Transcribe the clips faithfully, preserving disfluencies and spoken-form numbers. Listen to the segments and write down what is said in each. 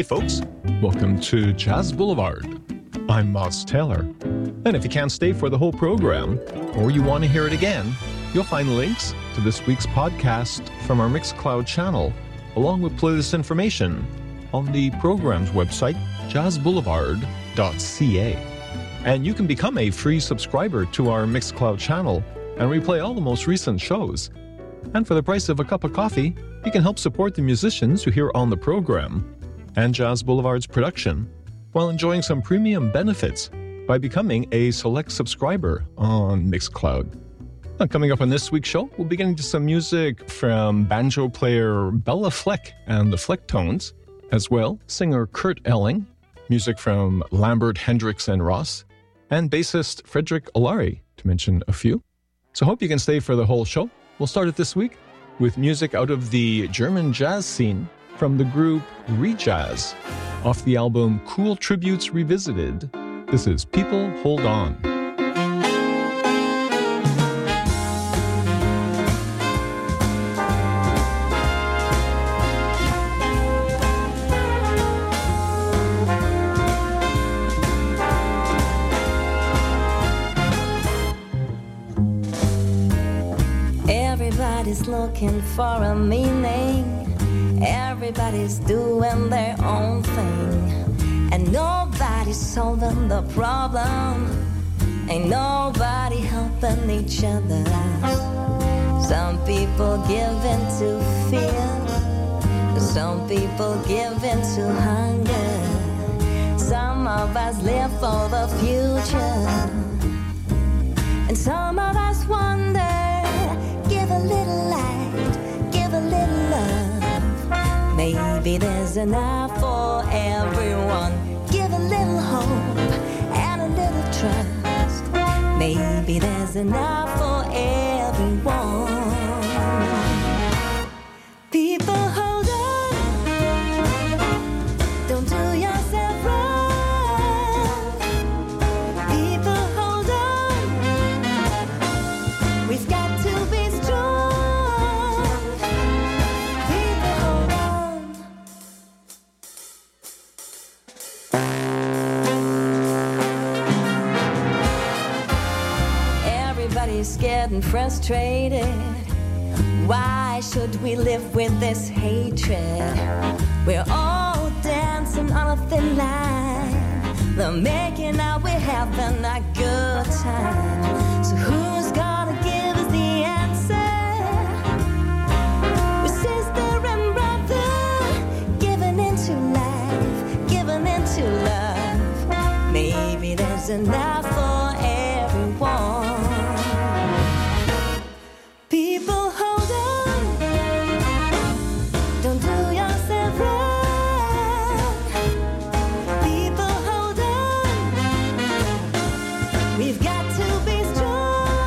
Hey folks, welcome to Jazz Boulevard. I'm Moss Taylor. And if you can't stay for the whole program, or you want to hear it again, you'll find links to this week's podcast from our Mixcloud channel, along with playlist information on the program's website, jazz boulevard dot c a. And you can become a free subscriber to our Mixcloud channel and replay all the most recent shows. And for the price of a cup of coffee, you can help support the musicians you hear on the program and Jazz Boulevard's production while enjoying some premium benefits by becoming a select subscriber on Mixcloud. Now, coming up on this week's show, we'll be getting to some music from banjo player Bella Fleck and the Flecktones, as well singer Kurt Elling, music from Lambert, Hendricks, and Ross, and bassist Frederick Olari, to mention a few. So hope you can stay for the whole show. We'll start it this week with music out of the German jazz scene from the group Rejazz, off the album Cool Tributes Revisited. This is People Hold On. Everybody's looking for a meaning. Everybody's doing their own thing. And nobody's solving the problem. Ain't nobody helping each other. Some people give in to fear. Some people give in to hunger. Some of us live for the future. And some of us wonder. Give a little light, give a little love. Maybe there's enough for everyone. Give a little hope and a little trust. Maybe there's enough for everyone. People hold on. Don't do yourself wrong. People hold on. We've got to be scared and frustrated. Why should we live with this hatred? We're all dancing on a thin line. They're making out we're having a good time. So who's gonna give us the answer? We're sister and brother, giving into life, giving into love. Maybe there's enough for everyone. People hold on. Don't do yourself wrong. People hold on. We've got to be strong.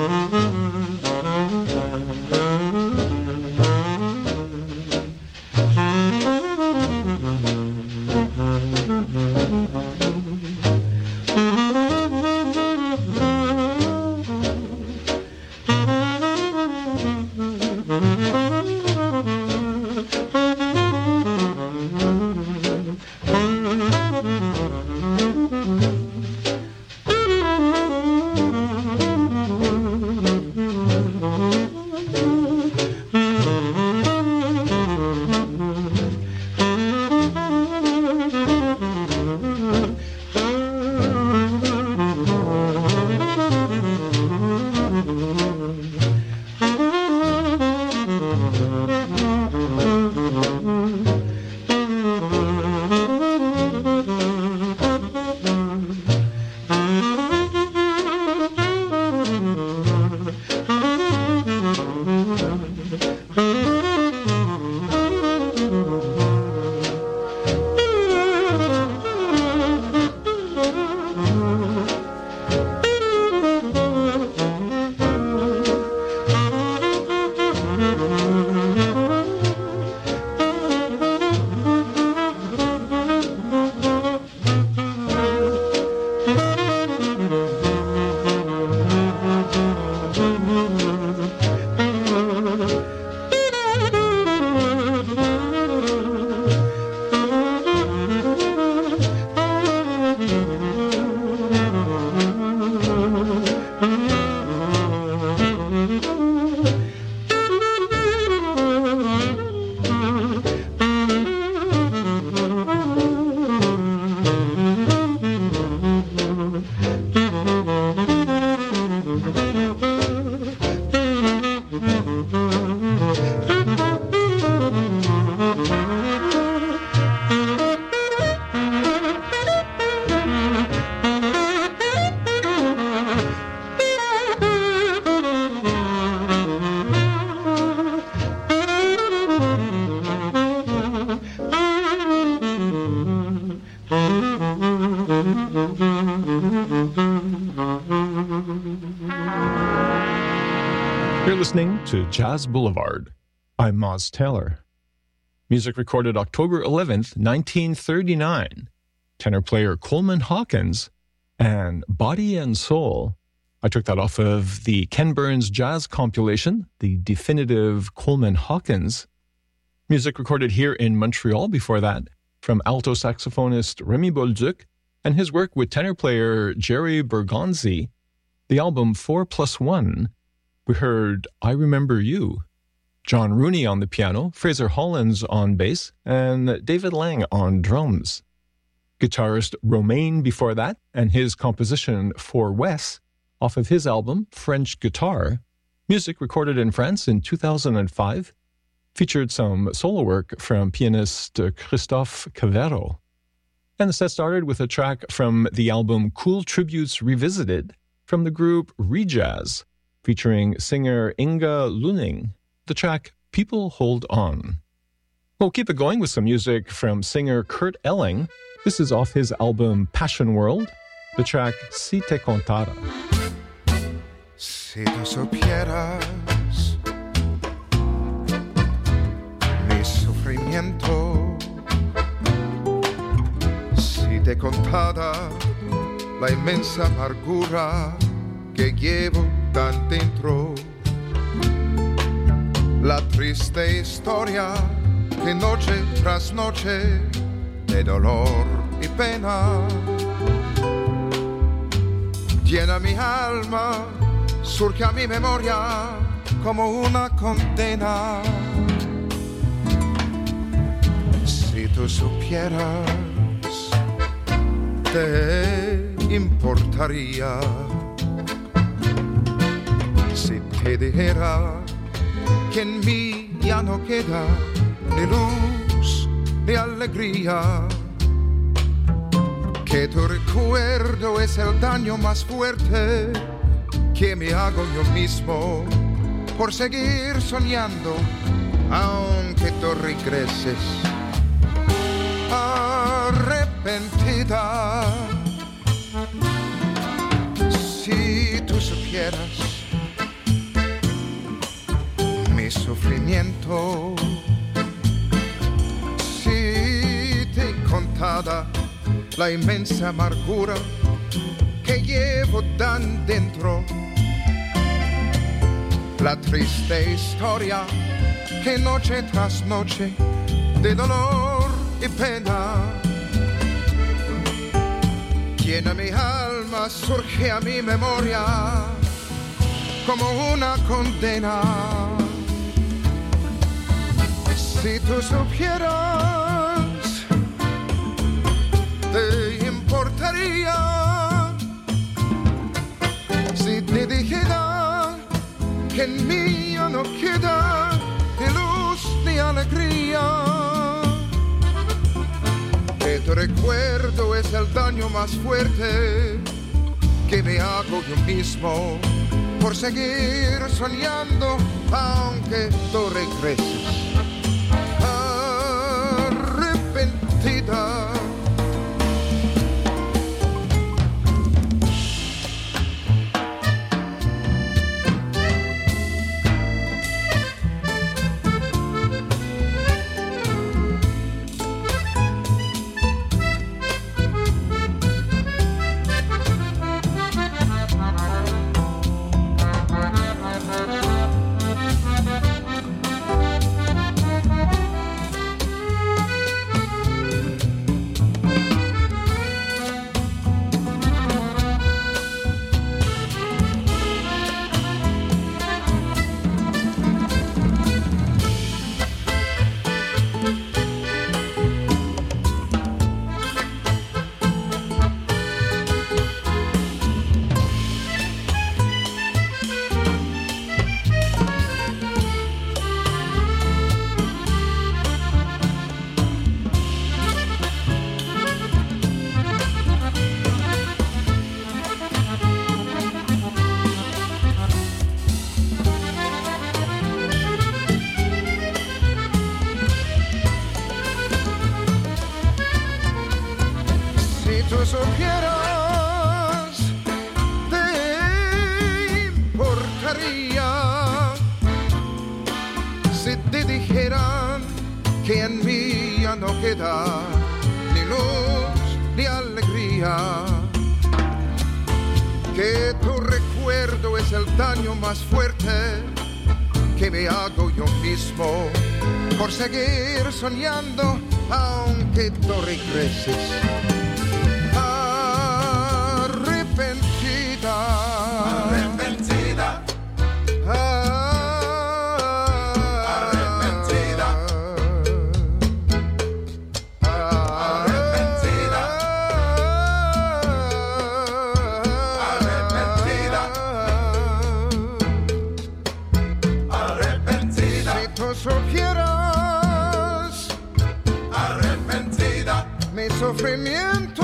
You're listening to Jazz Boulevard. I'm Moz Taylor. Music recorded October eleventh, nineteen thirty-nine. Tenor player Coleman Hawkins and Body and Soul. I took that off of the Ken Burns Jazz compilation, the definitive Coleman Hawkins. Music recorded here in Montreal before that from alto saxophonist Remy Bolduc and his work with tenor player Jerry Bergonzi. The album four plus one, we heard I Remember You. John Rooney on the piano, Fraser Hollins on bass, and David Lang on drums. Guitarist Romain before that, and his composition For Wes, off of his album French Guitar. Music recorded in France in two thousand five. Featured some solo work from pianist Christophe Cavero. And the set started with a track from the album Cool Tributes Revisited from the group Rejazz, featuring singer Inga Luning. The track People Hold On. We'll keep it going with some music from singer Kurt Elling. This is off his album Passion World, the track Si Te Contara. Si tú supieras mi sufrimiento, si te contara la inmensa amargura que llevo tan dentro, la triste historia que noche tras noche de dolor y pena llena mi alma, surge a mi memoria como una condena. Si tú supieras, te importaría si te dijera que en mí ya no queda ni luz ni alegría, que tu recuerdo es el daño más fuerte que me hago yo mismo por seguir soñando, aunque tú regreses arrepentida. Si tú supieras la inmensa amargura que llevo tan dentro, la triste historia que noche tras noche de dolor y pena llena mi alma, surge a mi memoria como una condena. Si tú supieras, te importaría si te dijera que en mí ya no queda ni luz ni alegría, que tu recuerdo es el daño más fuerte que me hago yo mismo por seguir soñando aunque tú regreses arrepentida. supieras, te importaría si te dijeran que en mí ya no queda ni luz ni alegría, que tu recuerdo es el daño más fuerte que me hago yo mismo por seguir soñando aunque tú regreses arrepentida, arrepentida, arrepentida, arrepentida, arrepentida, arrepentida. Si tú supieras arrepentida, mi sufrimiento